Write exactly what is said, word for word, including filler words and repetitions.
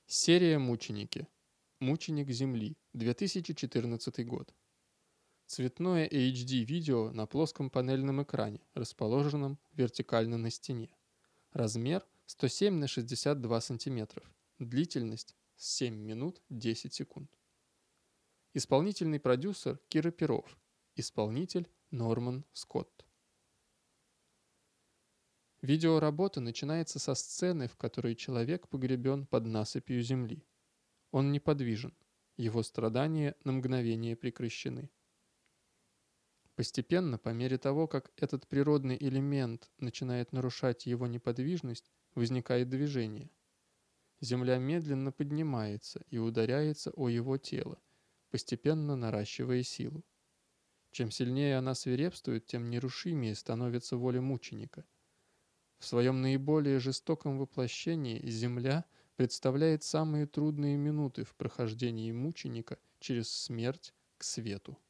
Серия «Мученики». Мученик Земли. две тысячи четырнадцатый год. Цветное эйч ди-видео на плоском панельном экране, расположенном вертикально на стене. Размер сто семь на шестьдесят два сантиметров. Длительность семь минут десять секунд. Исполнительный продюсер Кира Перов. Исполнитель Норман Скотт. Видеоработа начинается со сцены, в которой человек погребен под насыпью земли. Он неподвижен, его страдания на мгновение прекращены. Постепенно, по мере того, как этот природный элемент начинает нарушать его неподвижность, возникает движение. Земля медленно поднимается и ударяется о его тело, постепенно наращивая силу. Чем сильнее она свирепствует, тем нерушимее становится воля мученика. В своем наиболее жестоком воплощении земля представляет самые трудные минуты в прохождении мученика через смерть к свету.